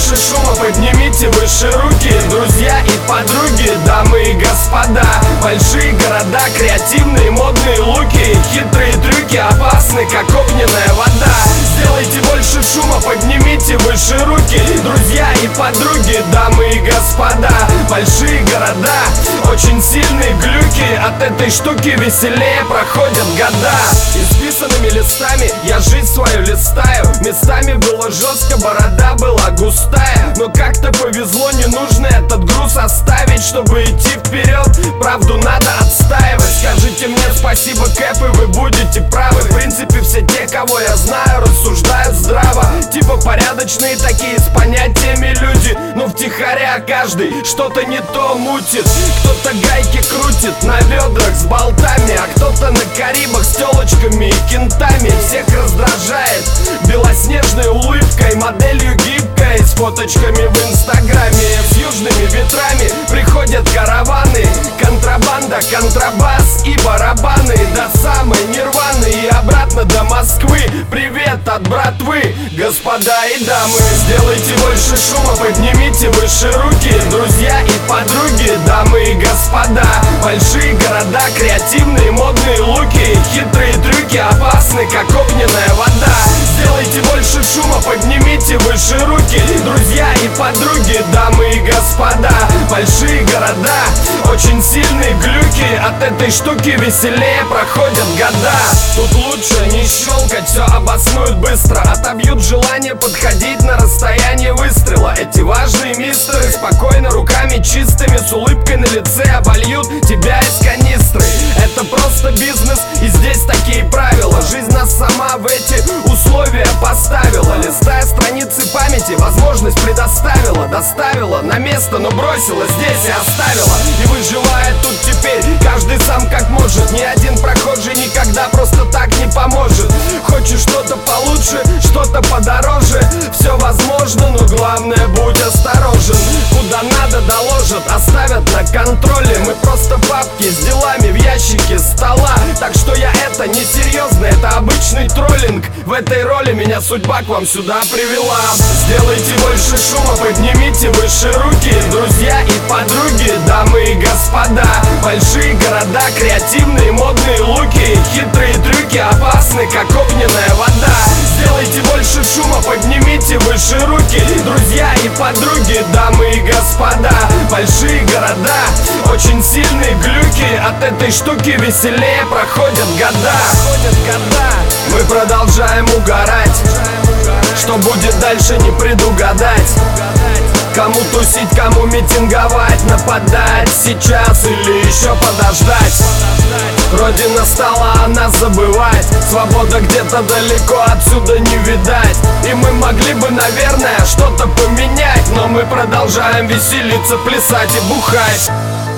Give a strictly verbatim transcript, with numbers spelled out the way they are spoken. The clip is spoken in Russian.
больше шума, поднимите выше руки. Друзья и подруги, дамы и господа. Большие города, креативные модные луки. Хитрые трюки опасны, как огненная вода. Сделайте больше шума, поднимите выше руки. Друзья и подруги, дамы и господа. Большие города, очень сильные глюки. От этой штуки веселее проходят года. Исписанными листами я жизнь свою листаю. Местами было жестко, борода была густая. Но как-то повезло, не нужно этот груз оставить, чтобы идти вперед. Правду надо отстаивать. Скажите мне спасибо, Кэп, и вы будете правы. В принципе, все те, кого я знаю, рассуждают здраво. Типа порядочные такие, с понятиями люди. Но втихаря каждый что-то не то мутит. Кто-то гайки крутит на ведрах с болтами, а кто-то на Карибах с телочками и кентами. Всех раздражает белоснежной улыбкой, моделью гибкой, с фоточками в инстаграме. С южными ветрами приходят караваны. Контрабанда, контрабас и барабаны. До самой Нирваны и обратно до Москвы. Привет от братвы, господа и дамы. Сделайте больше шума, поднимите выше руки. Друзья и подруги, дамы и господа. Большие города, креативные модные луки. Хитрые трюки опасны, как огненная вода. Сделайте больше шума, поднимите выше руки. Друзья и подруги, дамы и господа. Большие города, очень сильные глюки. От этой штуки веселее проходят года. Тут лучше не щелкать, все обоснуют быстро. Отобьют желание подходить на расстояние выстрела. Эти важные мистеры спокойно, руками чистыми, с улыбкой на лице обольют тебя из канистры. Это просто бизнес, и здесь такие правила. Жизнь нас сама в эти условия поставила. Листая страницы памяти, возможность предоставила. Доставила на место, но бросила здесь и оставила. И выживает тут теперь каждый сам как может. Ни один прохожий никогда просто так не поможет. Хочешь что-то получше, что-то подороже, все возможно, но главное будь осторожен. Куда надо доложат, оставят на контроле. Мы просто папки с делами в ящике стола. Так что я это не серьезно, это обычный троллинг. В этой роли меня судьба к вам сюда привела. Сделайте больше шума, поднимите выше руки. Друзья и подруги, дамы и господа. Большие города, креативные модные луки. Хитрые трюки опасны, как огненная вода. Сделайте больше шума, поднимите выше руки. Друзья и подруги, дамы и господа. Большие города, очень сильные глюки. От этой штуки веселее проходят года. Мы продолжаем угорать. Что будет дальше, не предугадать. Кому тусить, кому митинговать, нападать сейчас или еще подождать. Родина стала о нас забывать. Свобода где-то далеко, отсюда не видать. И мы могли бы, наверное, что-то поменять, но мы продолжаем веселиться, плясать и бухать.